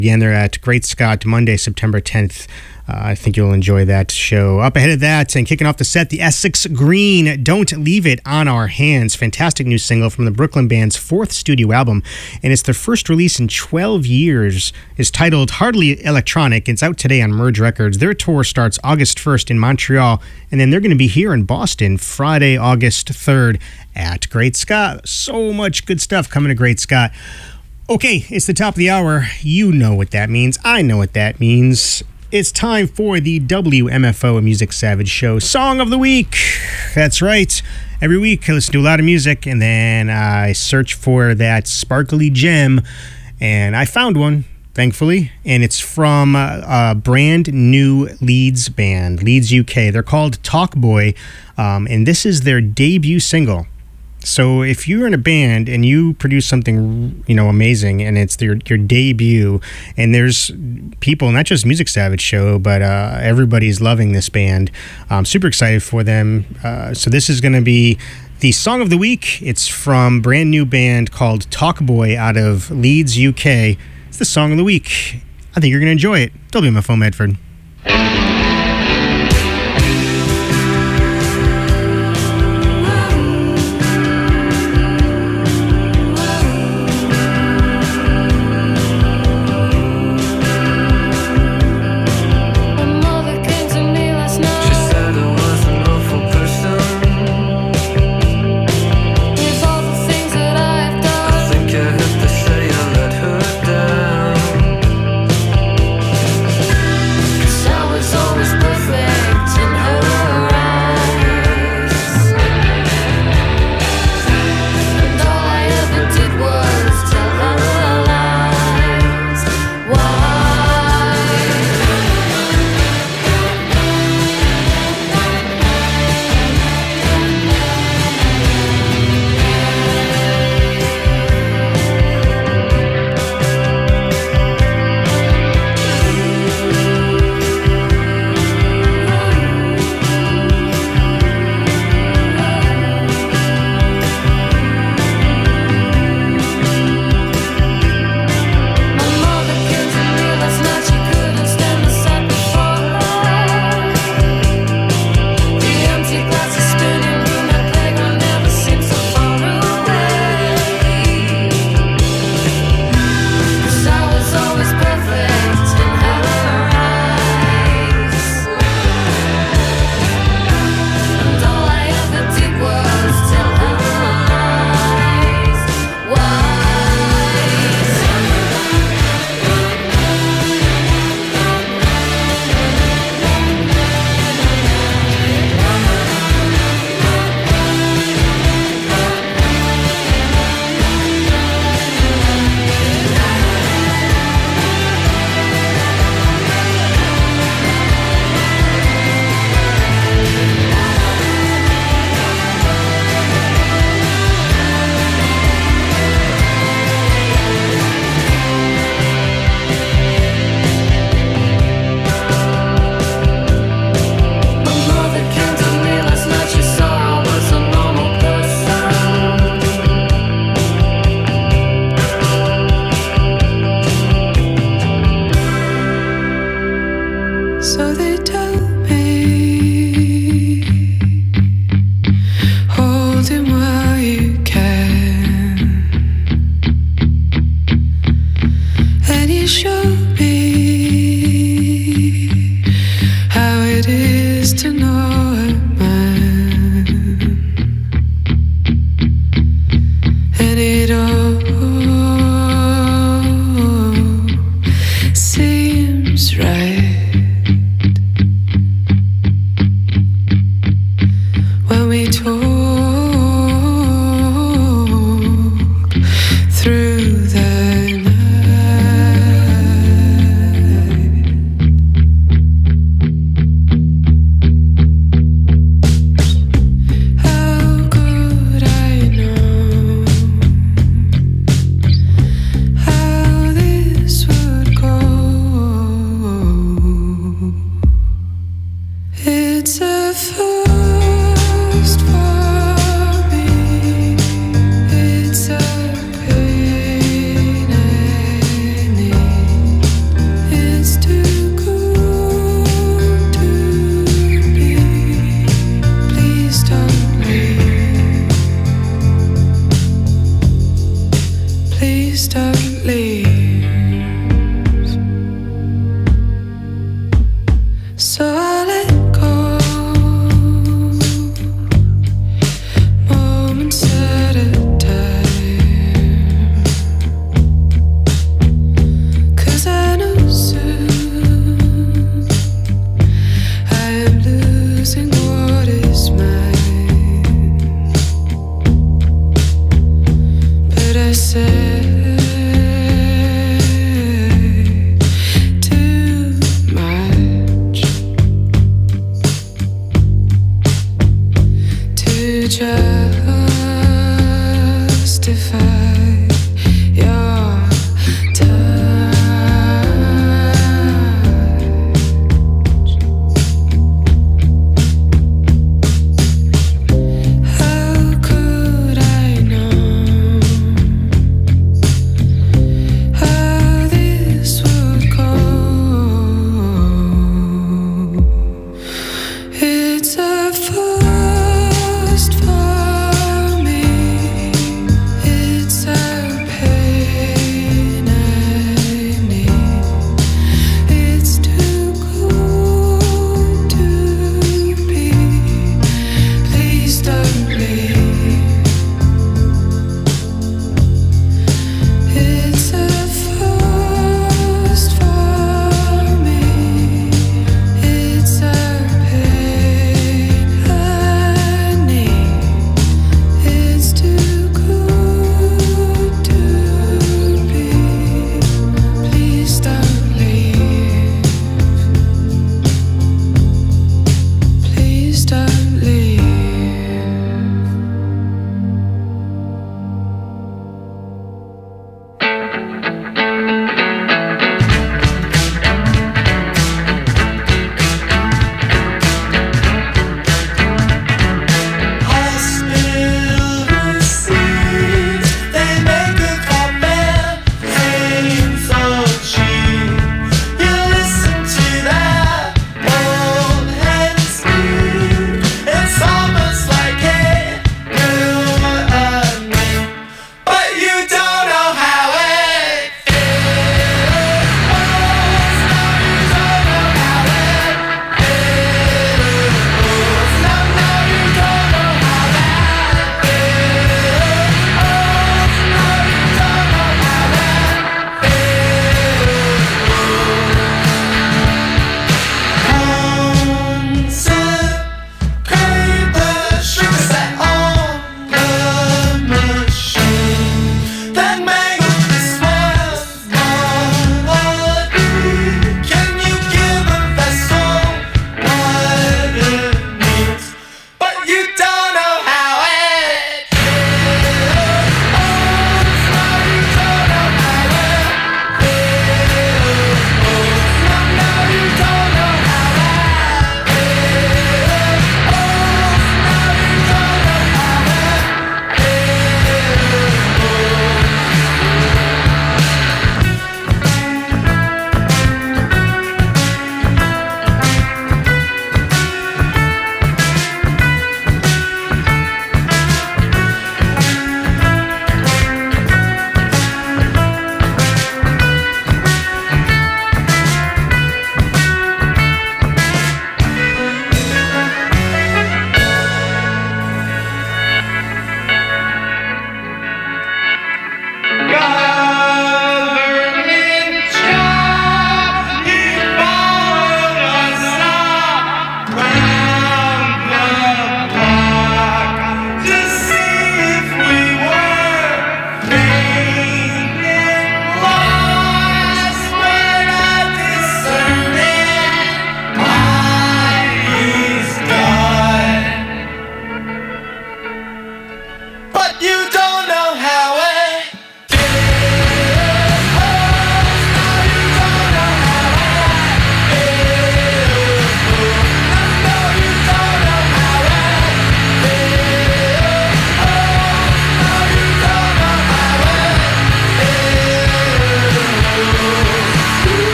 Again, they're at Great Scott Monday, September 10th. I think you'll enjoy that show. Up ahead of that and kicking off the set, the Essex Green, Don't Leave It on Our Hands. Fantastic new single from the Brooklyn band's fourth studio album, and it's their first release in 12 years. It's titled Hardly Electronic. It's out today on Merge Records. Their tour starts August 1st in Montreal, and then they're going to be here in Boston Friday, August 3rd at Great Scott. So much good stuff coming to Great Scott. Okay, it's the top of the hour. You know what that means. I know what that means. It's time for the WMFO Music Savage Show Song of the Week. That's right. Every week I listen to a lot of music and then I search for that sparkly gem, and I found one, thankfully, and it's from a brand new Leeds band, Leeds UK. They're called Talkboy, and this is their debut single. So if you're in a band and you produce something, amazing, and it's your debut, and there's people, not just Music Savage Show, but everybody's loving this band. I'm super excited for them. So this is going to be the Song of the Week. It's from a brand new band called Talkboy out of Leeds, UK. It's the Song of the Week. I think you're going to enjoy it. WMFO Medford.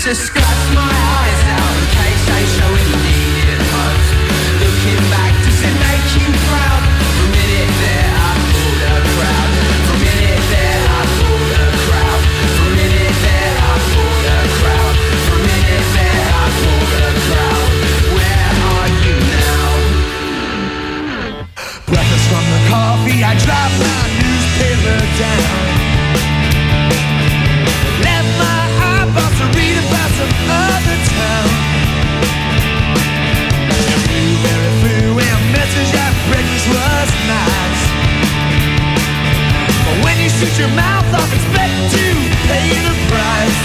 to scratch my eyes out in case they show any needed hope. Looking back to make you proud. For a minute there I pulled a crowd. For a minute there I pulled a crowd. For a minute there I pulled a crowd. For a minute there I pulled a crowd. Where are you now? Breakfast from the coffee, I dropped my newspaper down. Left my eyeballs to read about some other town. You flew very through and message at breakfast was nice. But when you shoot your mouth off, expect to pay the price.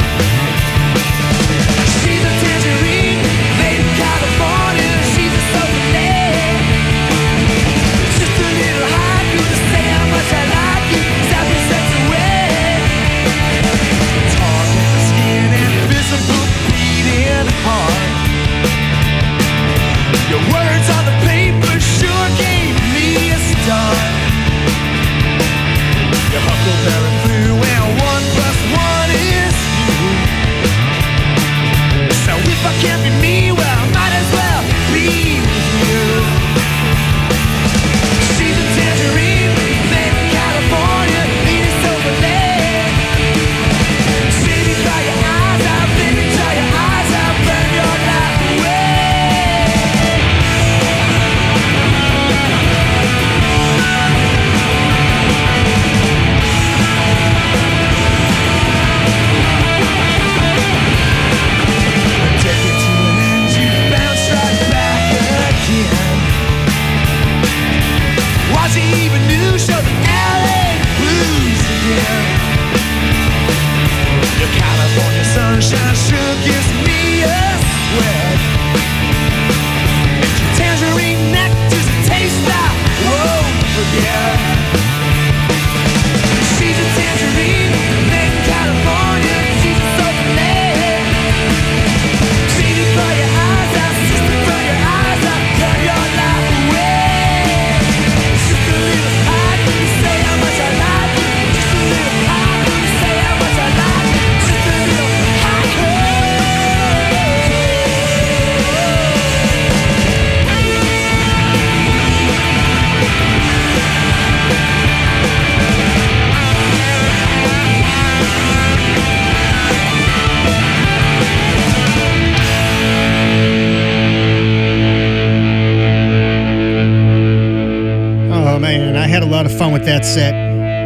She's a tangerine, made in California. She's a souvenir. Just a little haiku to say how much I like you. South sets away. Talking the skin and visible beating heart. Your words on the paper sure gave me a start. Your huckleberry flew and 1+1 is you. So if I can't be me, well I might as well be you. She's a tangerine, made in California, needed silver lead. Baby, dry your eyes out, baby, dry your eyes out, burn your life away. Take it to an end, you bounce right back again. Was it even new? Show the LA blues again. Your California sunshine sure gives me a sweat. Your tangerine nectar's a taste I won't forget. She's a tangerine, made in California. She's a souvenir. Baby, cry your eyes out, sister, cry your eyes out, turn your life away. Just a little haiku to say how much I like you. Just a little haiku to say how much I like you. Just a little haiku. Oh man, I had a lot of fun with that set.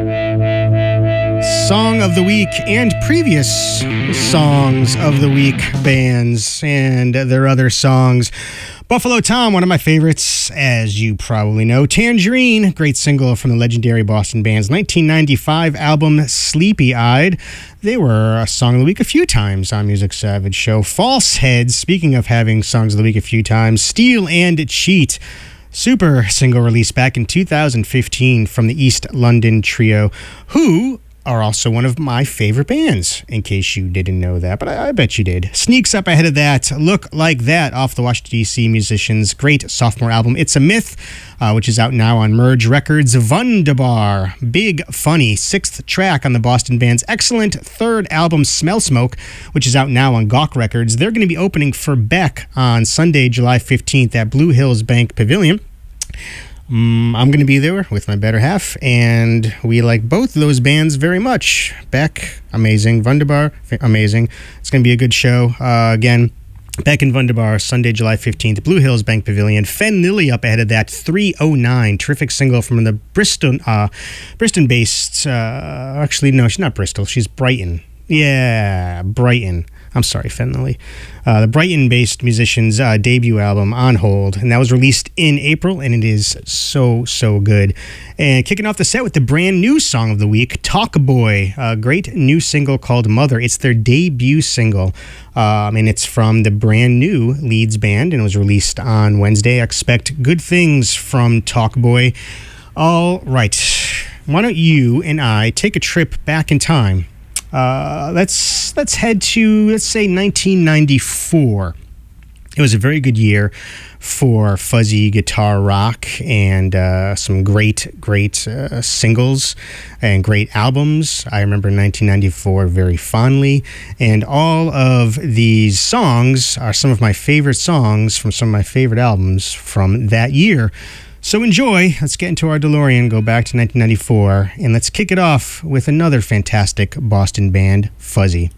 Song of the Week and previous Songs of the Week bands and their other songs. Buffalo Tom, one of my favorites, as you probably know. Tangerine, great single from the legendary Boston band's 1995 album Sleepy Eyed. They were a Song of the Week a few times on Music Savage Show. Falseheads, speaking of having Songs of the Week a few times. Steal and Cheat, super single release back in 2015 from the East London trio, who are also one of my favorite bands, in case you didn't know that, but I bet you did. Sneaks up ahead of that, Look Like That, off the Washington, D.C. musicians' great sophomore album, It's a Myth, which is out now on Merge Records. Wunderbar, Big Funny, sixth track on the Boston band's excellent third album, Smell Smoke, which is out now on Gawk Records. They're going to be opening for Beck on Sunday, July 15th at Blue Hills Bank Pavilion. I'm going to be there with my better half, and we like both of those bands very much. Beck, amazing. Wunderbar, amazing. It's going to be a good show. Again, Beck and Wunderbar, Sunday, July 15th, Blue Hills Bank Pavilion. Fen Lilly up ahead of that, 309. Terrific single from the Bristol-based... actually, no, she's not Bristol. She's Brighton. Yeah, Brighton. I'm sorry, Fen Lilly. The Brighton-based musician's debut album, On Hold, and that was released in April, and it is so, so good. And kicking off the set with the brand new Song of the Week, Talk Boy, a great new single called Mother. It's their debut single, and it's from the brand new Leeds band, and it was released on Wednesday. Expect good things from Talk Boy. All right, why don't you and I take a trip back in time? Let's head to, let's say, 1994. It was a very good year for fuzzy guitar rock and some great singles and great albums. I remember 1994 very fondly, and all of these songs are some of my favorite songs from some of my favorite albums from that year. So enjoy. Let's get into our DeLorean, go back to 1994, and let's kick it off with another fantastic Boston band, Fuzzy.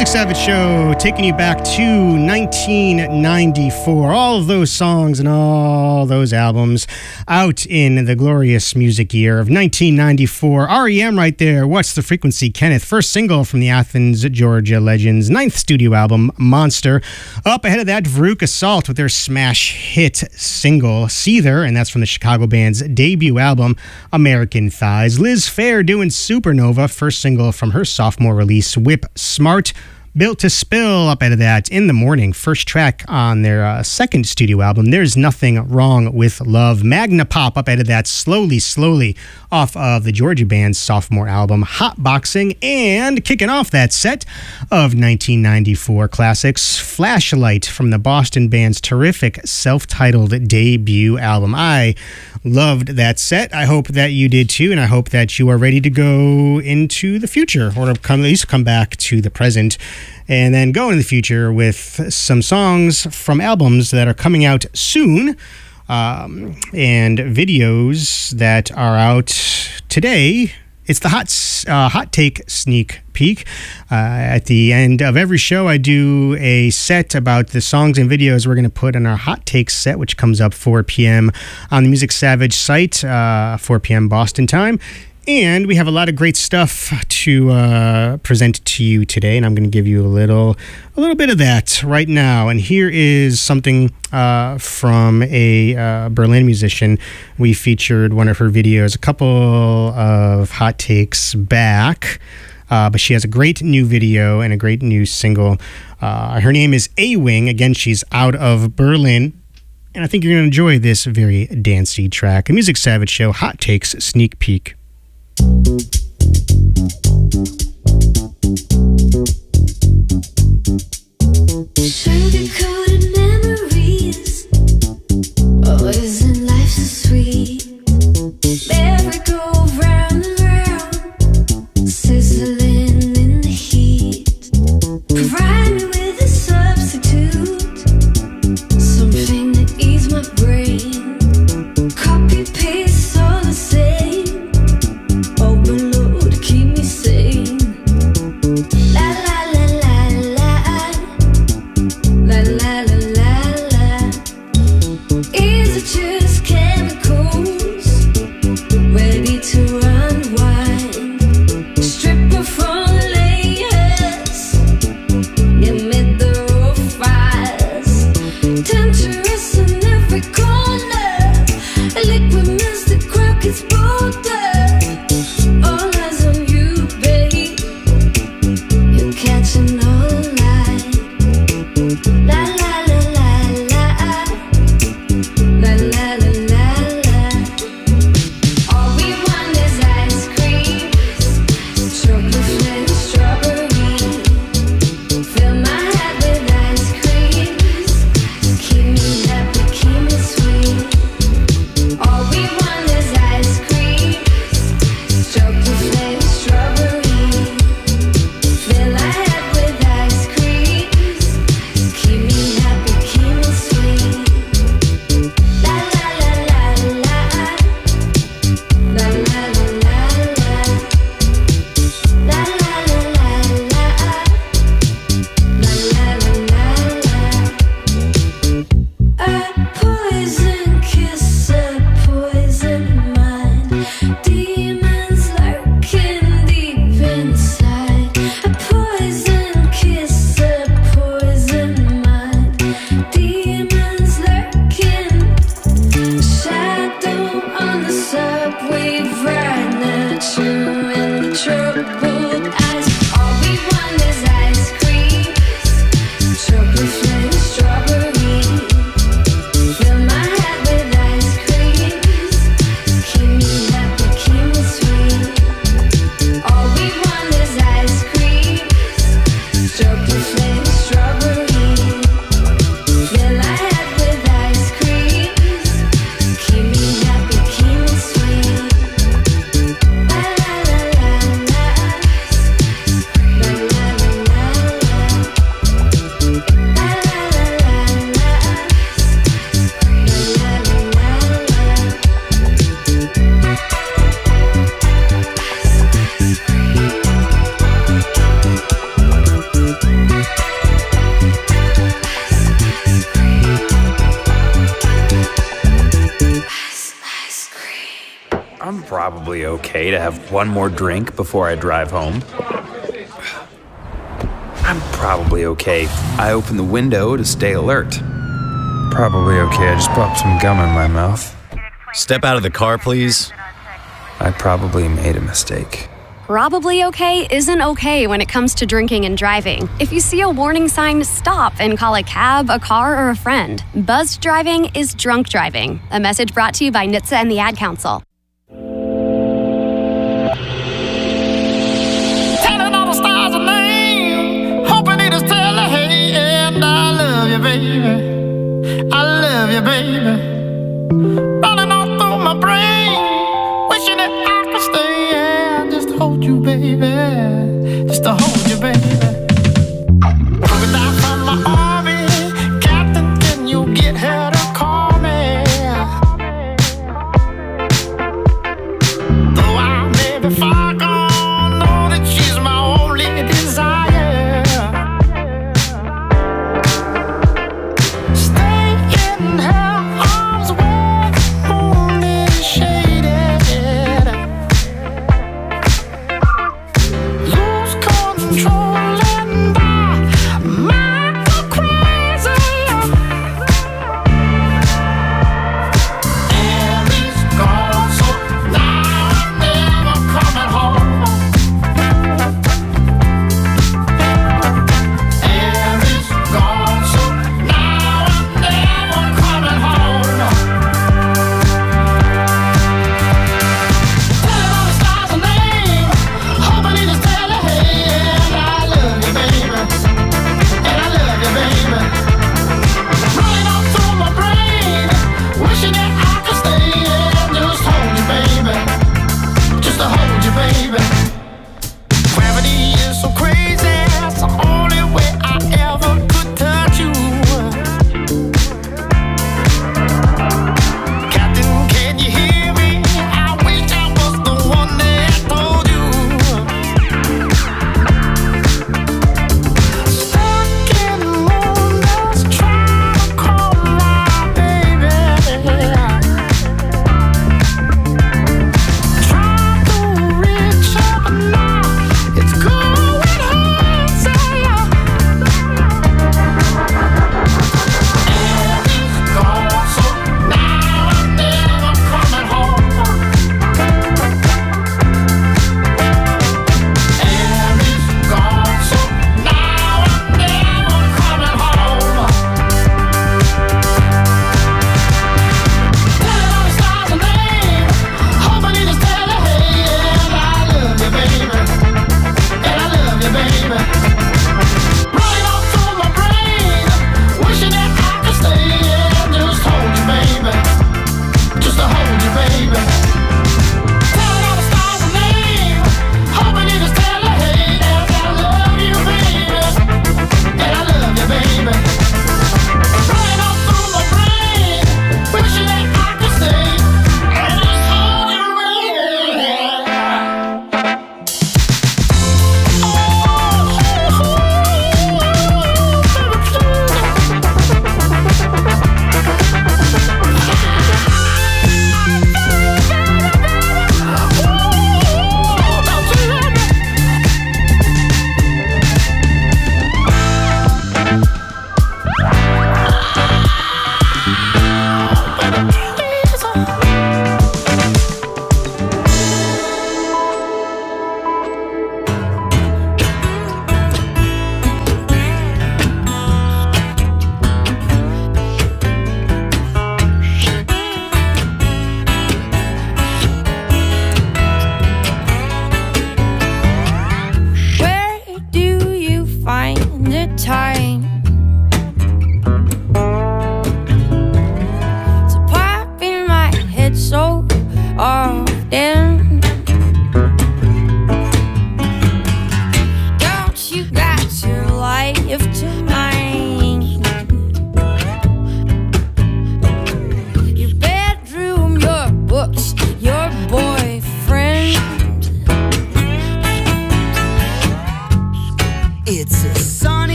Music Savage Show, taking you back to 1994. All of those songs and all those albums out in the glorious music year of 1994. REM right there. What's the Frequency, Kenneth? First single from the Athens, Georgia Legends' 9th studio album, Monster. Up ahead of that, Veruca Salt with their smash hit single, Seether, and that's from the Chicago band's debut album, American Thighs. Liz Phair doing Supernova, first single from her sophomore release, Whip Smart. Built to Spill up out of that, In the Morning, first track on their second studio album, There's Nothing Wrong with Love. Magna Pop up out of that, Slowly, off of the Georgia band's sophomore album, Hot Boxing. And kicking off that set of 1994 classics, Flashlight from the Boston band's terrific self-titled debut album. I loved that set. I hope that you did too, and I hope that you are ready to go into the future, or at least come back to the present, and then go into the future with some songs from albums that are coming out soon, and videos that are out today. It's the Hot Take Sneak Peek. At the end of every show, I do a set about the songs and videos we're going to put in our Hot Takes set, which comes up 4 p.m. on the Music Savage site, 4 p.m. Boston time. And we have a lot of great stuff to present to you today, and I'm going to give you a little bit of that right now. And here is something from a Berlin musician. We featured one of her videos a couple of Hot Takes back, but she has a great new video and a great new single. Her name is A-Wing. Again, she's out of Berlin. And I think you're going to enjoy this very dancey track. A Music Savage Show Hot Takes Sneak Peek. Sugar-coated memories. Oh, isn't life so sweet? Merry-go-round and round, sizzling in the heat. Provide me with a substitute, something to ease my brain. Copy-paste all the same. Overload, keep me sane. probably okay to have one more drink before I drive home. I'm probably okay. I open the window to stay alert. Probably okay. I just popped some gum in my mouth. Step out of the car, please. I probably made a mistake. Probably okay isn't okay when it comes to drinking and driving. If you see a warning sign, stop and call a cab, a car, or a friend. Buzzed driving is drunk driving. A message brought to you by NHTSA and the Ad Council. Telling all the stars a name, hoping it is tell her, hey, and I love you, baby. I love you, baby. Running all through my brain, wishing that I could stay and just hold you, baby. Just to hold you, baby. Coming down from my army, Captain, can you get her to call me? Though I may be far gone, know that she's my only desire. Stay in her arms where the moon is shaded. Lose control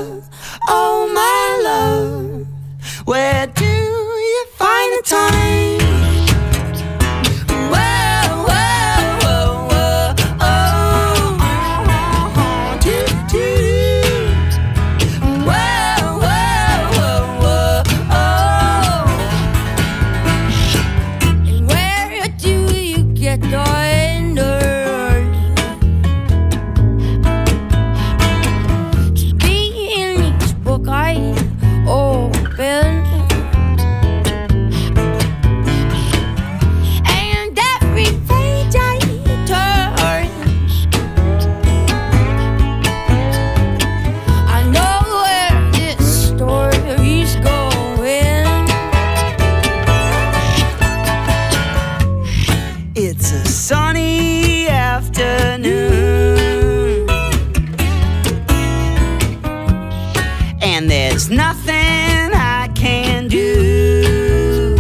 love, oh my love, where do you find the time? Whoa, whoa, whoa, whoa, oh, do, do. Whoa, whoa, whoa, whoa, oh. And where do you get the It's a sunny afternoon, and there's nothing I can do.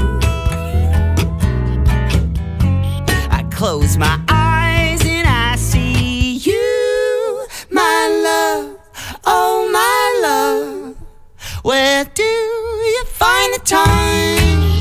I close my eyes and I see you, my love, oh my love, where do you find the time?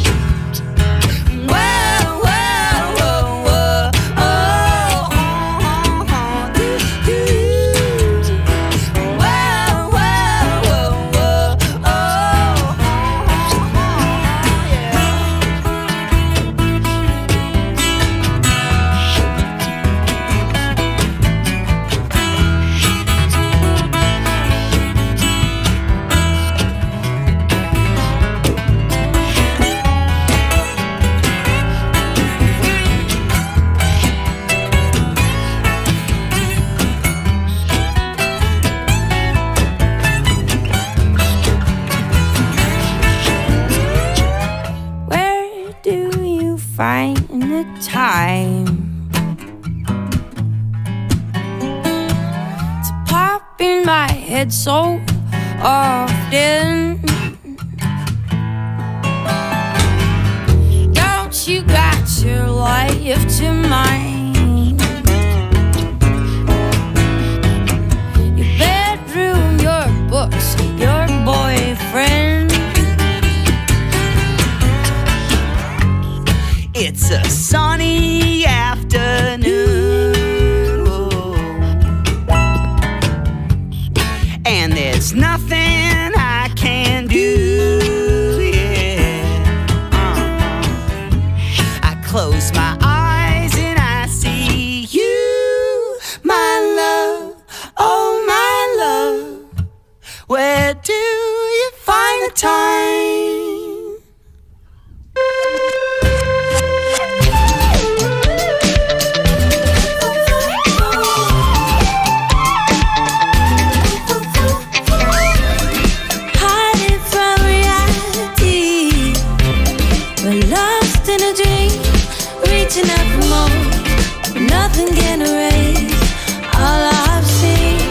Find the time to pop in my head so often. Don't you got your life to mine? Your bedroom, your books, your boyfriend. It's a sunny afternoon, oh, and there's nothing I can do, yeah. I close my eyes and I see you, my love, oh my love, where do you find the time? Nothing can erase all I've seen.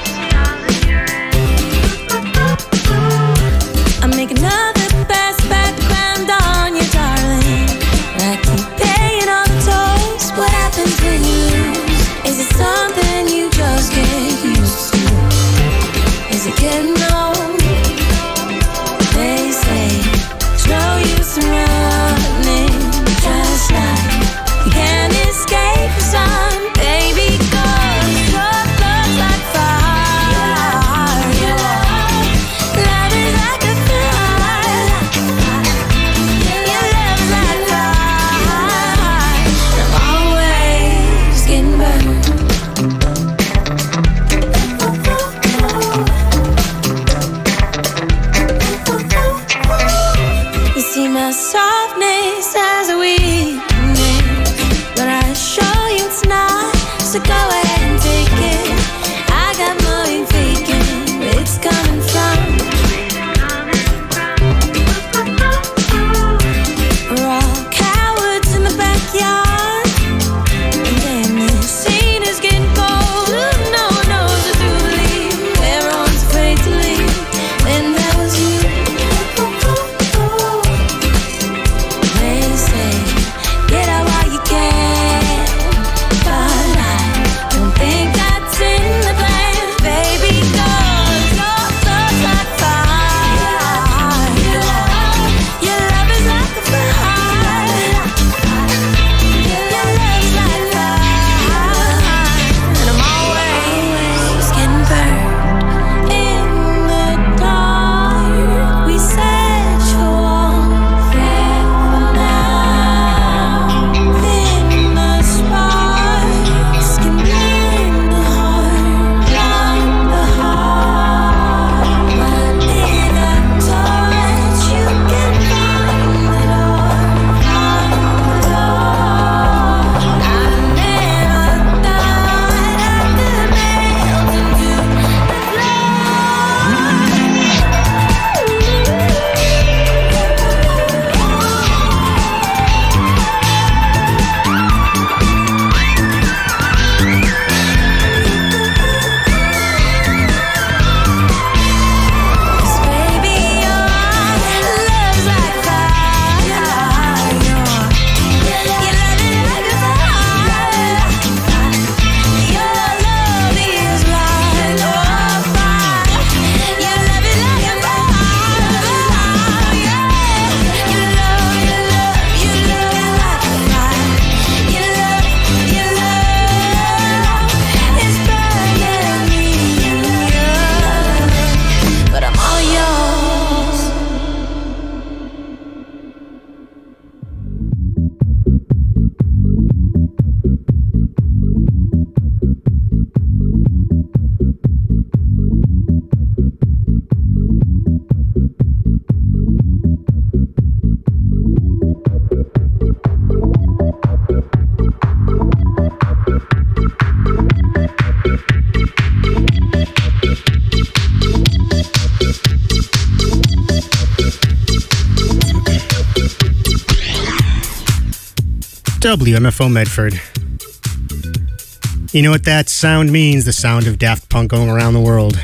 I make another pass background on you, darling, and I keep paying all the tolls. What happens when you lose? Is it something you just get used to? Is it getting old? They say there's no use in running, just like you can't escape the sun. WMFO Medford. You know what that sound means? The sound of Daft Punk going around the world.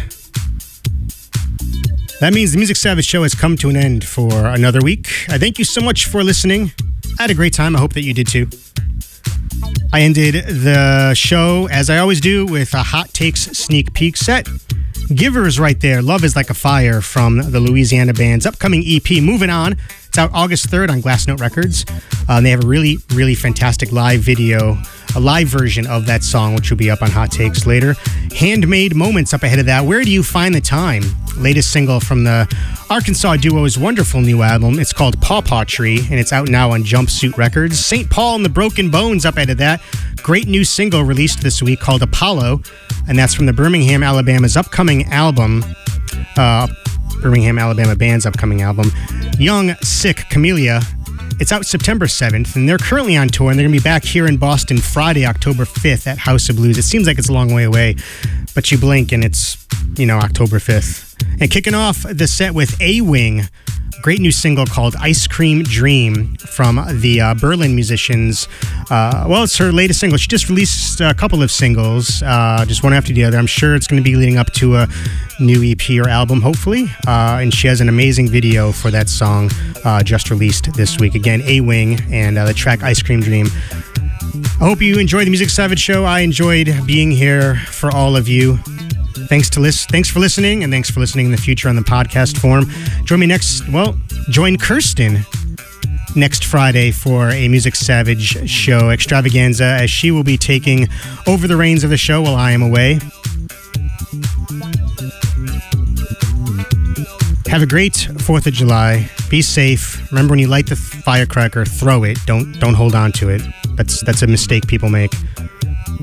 That means the Music Savage Show has come to an end for another week. I thank you so much for listening. I had a great time. I hope that you did too. I ended the show, as I always do, with a Hot Takes sneak peek set. Givers right there. Love is Like a Fire from the Louisiana Band's upcoming EP, Moving On. It's out August 3rd on Glass Note Records. They have a really, really fantastic live video, a live version of that song, which will be up on Hot Takes later. Handmade Moments up ahead of that. Where Do You Find the Time? Latest single from the Arkansas duo's wonderful new album. It's called Paw Paw Tree, and it's out now on Jumpsuit Records. St. Paul and the Broken Bones up ahead of that. Great new single released this week called Apollo, and that's from the Birmingham, Alabama's upcoming album. Birmingham, Alabama Band's upcoming album, Young, Sick, Camellia. It's out September 7th, and they're currently on tour, and they're going to be back here in Boston Friday, October 5th at House of Blues. It seems like it's a long way away, but you blink and it's, October 5th. And kicking off the set with A-Wing, great new single called Ice Cream Dream from the Berlin musicians. It's her latest single. She just released a couple of singles, just one after the other. I'm sure it's going to be leading up to a new EP or album, hopefully. And she has an amazing video for that song just released this week. Again, A-Wing and the track Ice Cream Dream. I hope you enjoyed the Music Savage Show. I enjoyed being here for all of you. Thanks for listening, and thanks for listening in the future on the podcast form. Join Kirsten next Friday for a Music Savage Show extravaganza, as she will be taking over the reins of the show while I am away. Have a great 4th of July. Be safe. Remember, when you light the firecracker, throw it. Don't hold on to it. That's a mistake people make.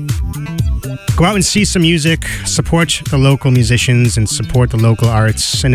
Go out and see some music, support the local musicians, and support the local arts. And